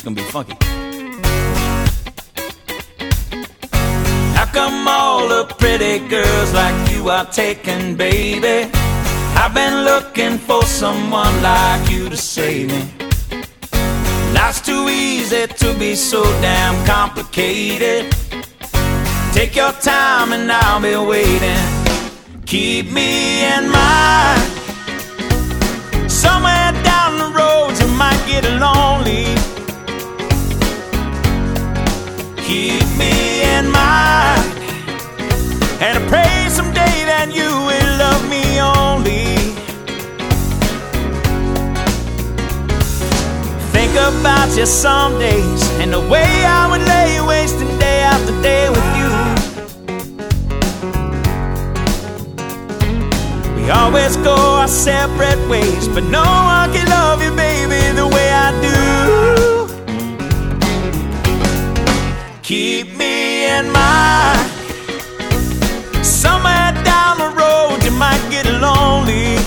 gonna be funky. How come all the pretty girls like you are taken, baby? I've been looking for someone like you to save me. Life's too easy to be so damn complicated. Take your time and I'll be waiting. Keep me in mind. Somewhere down the road you might get lonely. Keep me in mind. And I pray someday that you will love me only. Think about you some days and the way I would lay wasting day after day with you. We always go our separate ways, but no one can love you, baby, the way I do. Keep me in mind. Somewhere down the road you might get lonely.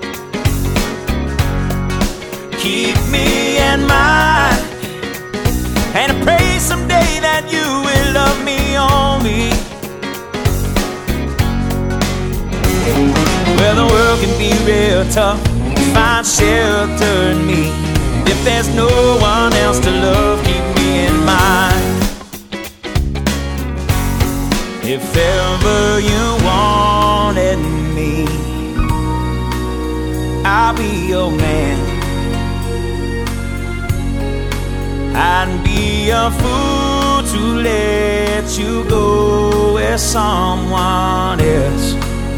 Keep me in mind. And I pray someday that you will love me only. Well, the world can be real tough. Find shelter in me. If there's no one else to love, keep me in mind. If ever you wanted me, I'll be your man. I'd be a fool to let you go with someone else.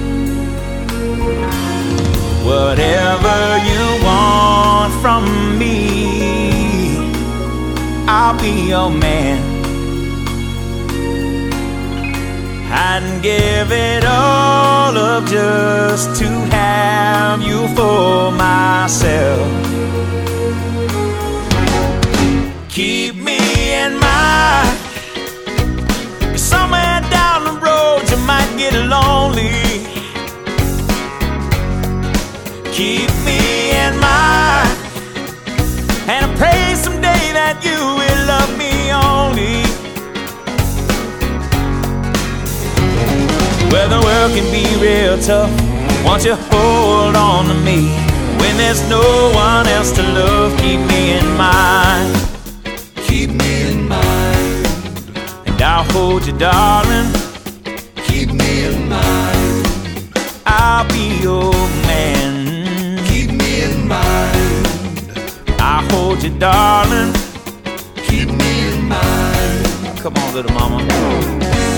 Whatever you want from me, I'll be your man. I'd give it all up just to have you for myself. Keep me in mind. Somewhere down the road you might get lonely. Keep me in mind. And I pray someday that you will love me only. Well, the world can be real tough. Won't you hold on to me? When there's no one else to love, keep me in mind. Keep me in mind. And I'll hold you, darling. Keep me in mind. I'll be your man. Keep me in mind. I'll hold you, darling. Keep me in mind. Come on, little mama.